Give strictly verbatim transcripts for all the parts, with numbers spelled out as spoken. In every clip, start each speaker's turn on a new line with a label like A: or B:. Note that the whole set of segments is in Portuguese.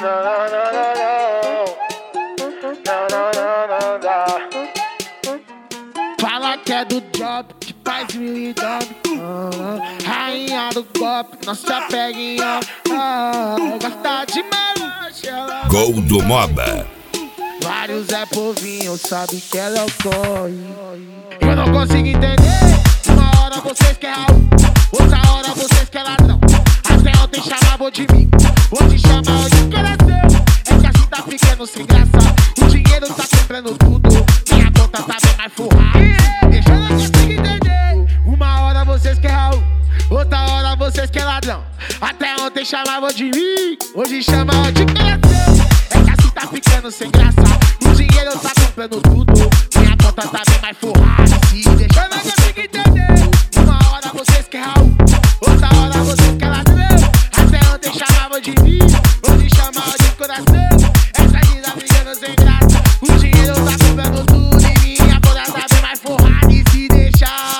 A: Fala que é do job, que faz mil e dobre. Rainha do golpe, não se apega em homem. Gosta de melange.
B: Gol do Moba.
A: Vários é povinho, sabe que ela é o corre. Eu não consigo entender. Uma hora vocês querem Raul, outra hora vocês querem ladrão. Até ontem chamavam de mim, hoje chamam de coração. É que assim tá ficando sem graça. O dinheiro tá comprando tudo, minha conta tá bem mais forrada. Deixa eu não consigo entender. Uma hora vocês querem Raul, outra hora vocês querem ladrão. Até ontem chamavam de mim, hoje chamam de coração. É que assim tá ficando sem graça. O dinheiro tá comprando tudo, minha conta tá bem mais forrada. Se deixa eu não consigo entender. Uma hora vocês querem Raul, outra hora vocês querem ladrão. Até ontem chamavam de mim, hoje chamavam de coração. Essa vida brigando sem graça. O dinheiro tá comprando tudo e minha conta tá bem mais forrada. E se deixar,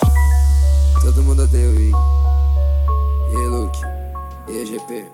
C: todo mundo odeia o Ig. E aí, Luke? E aí, G P?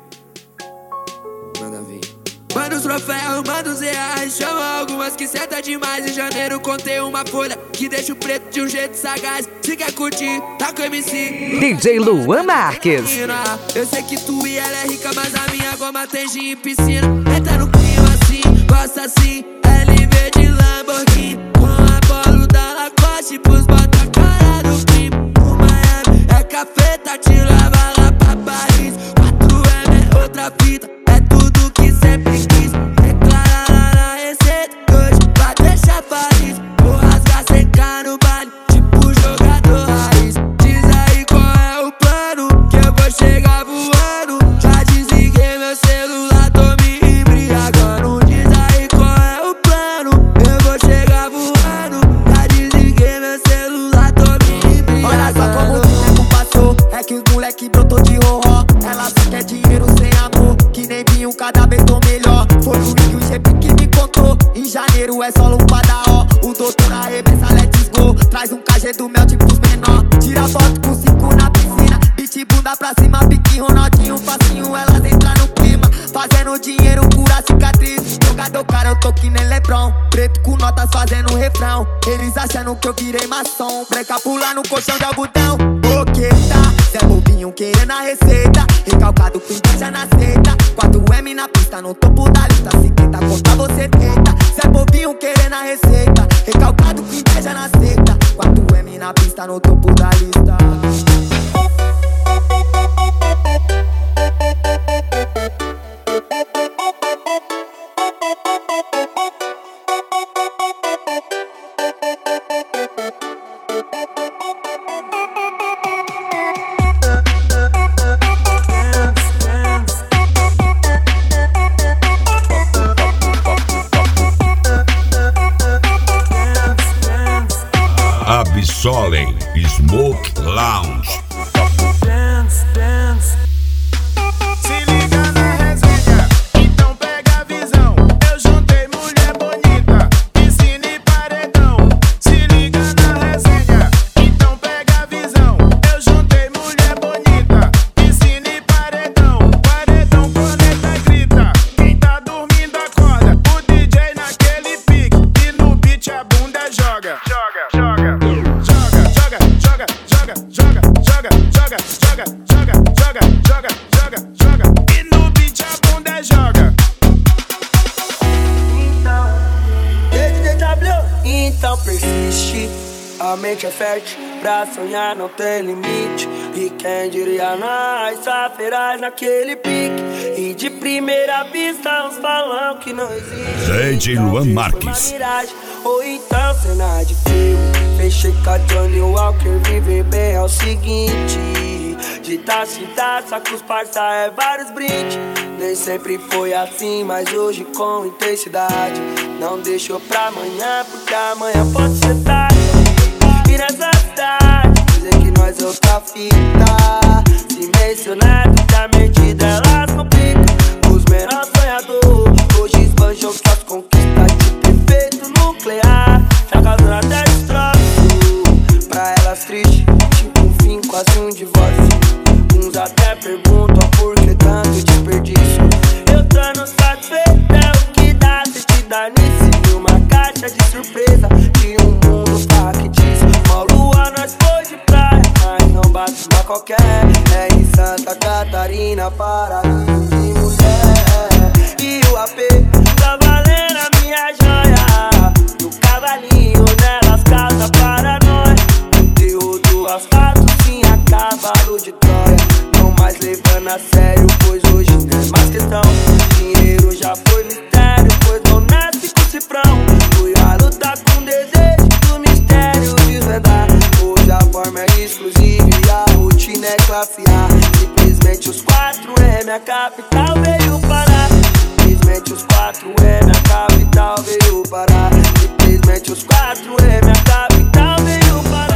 C: Manda vir.
D: Manda os troféus, manda os reais. Chama algumas que senta demais. Em janeiro contei uma folha que deixa o preto de um jeito sagaz. Se quer curtir, tá com o M C
E: D J Luan Marques.
D: Eu sei que tu e ela é rica, mas a minha goma tem gin em piscina. Entra no clima assim, gosta assim. L V de Lamborghini, com a bola da Lacoste pros bota a cara do crime. O Miami é café, tá te leva lá pra Paris. quatro M é outra fita, é tudo que sempre quis. Declara lá na receita, hoje vai deixar feliz. Vou rasgar secar no baile, tipo jogador raiz. Diz aí qual é o plano, que eu vou chegar voando. Já desliguei meu celular, tô me embriagando. Diz aí qual é o plano, eu vou chegar voando. Já desliguei meu celular, tô me embriagando.
F: Olha só como o tempo passou, é que os moleque brotou de roró. Ela só quer dinheiro sem amor, que nem vinho, cada vez tô melhor. Foi o Ig e o G P que me contou. Em janeiro é só lupada, ó. O doutor arrebenta, let's go. Traz um cachê do mel tipo os menor. Tira foto com cinco na piscina, beat bunda pra cima, pique Ronaldinho, facinho, elas entram no clima. Fazendo dinheiro, cura cicatriz. Jogador cara, eu tô que nem Lebron. Preto com notas fazendo refrão. Eles achando que eu virei maçom. Breca pular no colchão de algodão. Boqueta, Zé bobinho querendo a receita. Recalcado com inveja na seta. quatro M na pista, no topo da lista. Se tenta contar, você tenta. Zé bobinho querendo a receita. Recalcado com inveja na seta. quatro M na pista, no topo da lista.
B: Absolem Smoke Lounge.
G: Dance, dance. Se liga na resenha, então pega a visão. Eu juntei mulher bonita, piscina e paredão. Se liga na resenha, então pega a visão. Eu juntei mulher bonita, piscina e paredão. Paredão, conecta, grita. Quem tá dormindo acorda. O D J naquele pique, e no beat a bunda joga. Joga, joga. Joga, joga, joga, joga, joga, joga, joga, joga, joga, joga, joga. E no beat a bunda joga.
D: Então persiste, a mente é fértil, pra sonhar não tem limite. E quem diria nós, safeiras naquele pique. E de primeira vista uns falam que não existe.
B: D J Luan Marques.
D: Ou então cena de filme. Fechei com a Johnny Walker, viver bem é o seguinte. De taça em taça com os parça é vários brindes. Nem sempre foi assim, mas hoje com intensidade. Não deixou pra amanhã, porque amanhã pode ser tarde. E nessa cidade, dizem que nós é outra fita. Se mencionado que a mente delas complica. Os menores sonhadores, hoje esbanjam suas conquistas. De efeito nuclear, já causando até destroço. Pra elas triste, tipo um fim, quase um divórcio. Uns até perguntam por que tanto desperdício. Eu tô no satisfeito, é o que dá se te dar nisso. E uma caixa de surpresa de um mundo factício. Uma lua nós foi de praia, mas não bate pra qualquer. É em Santa Catarina, paraíso de mulher. E o A P tá valendo a minha joia. No cavalinho nelas casa para nós. Conteúdo asfalto sim a cavalo de Troia. Não mais levando a sério, pois hoje não é mais questão. Dinheiro já foi mistério, pois não nasce com cifrão. Fui a lutar com desejo do mistério desvendar. Hoje a forma é exclusiva e a rotina é classe A. Simplesmente os quatro M, a capital veio parar. Simplesmente os quatro M, a capital veio parar. Simplesmente os quatro M, a capital veio parar.